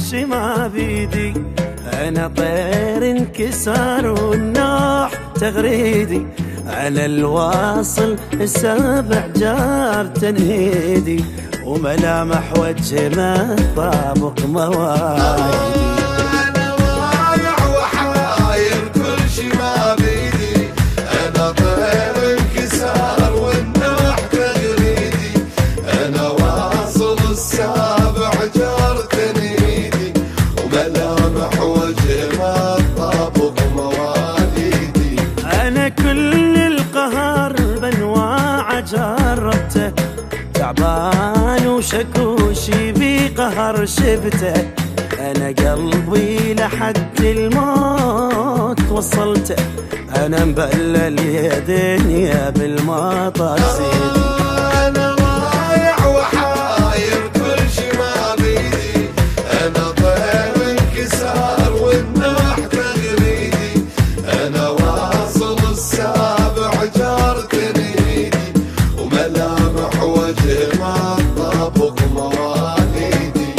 شي ما بيدي، أنا طير انكسار والنوح تغريدي، على الواصل السبع جار تنهيدي، وملامح وجه ما طابق مواعيدي. أنا ضايع وحاير كل شي ما بيدي، أنا طير انكسار والنوح تغريدي، أنا واصل السابع جار تنهيدي، وملامح وجه ما طابق مواليدي. أنا كل القهر بانواع جربته، تعبان وشكوشي بقهر شبته، أنا قلبي لحد الموت وصلته، أنا مبلل يا دنيا بالمطر زيدي. أنا ضايع وحاير كل شي ما بيدي، أنا طير انكسار والنوح تغريدي، أنا واصل السابع جار تنهيدي، وملامح وجه ما طابق مواليدي.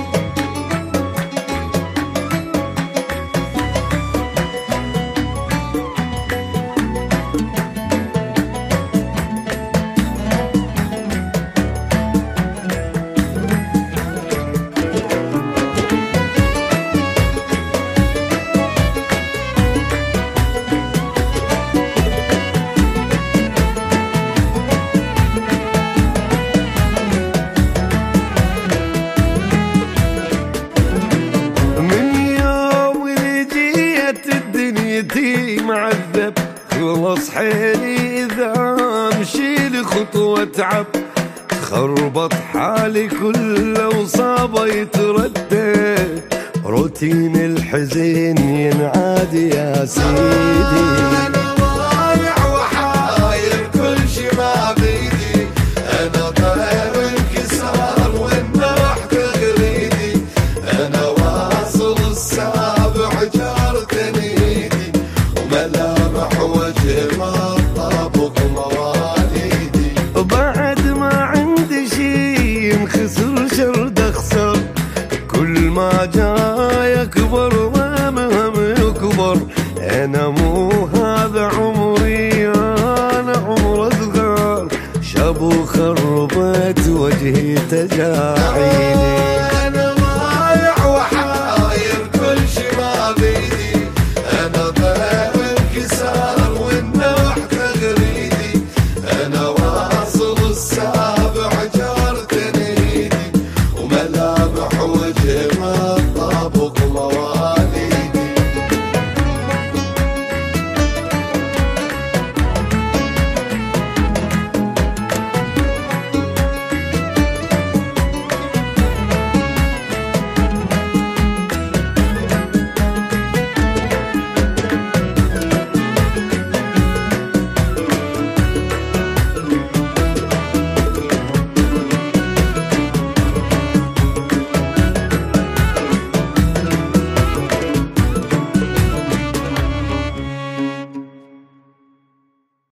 معذب خلص حيلي إذا أمشي لخطوة تعب، تخربط حالي كل وصابة يتردد، روتين الحزين ينعاد يا سيدي. أنا ضايع وحاير كل شي ما بيدي، أنا طير انكسار والنوح تغريدي، أنا واصل السابع جار تنهيدي، وملامح وجه ما طابق مواليدي. بعد ما عندي شي ينخسر شرد اخسر، كل ما جاي يكبر ومهم يكبر، انا مو هذا عمري، انا عمر صغار، شاب وخربت وجهي تجاعيني.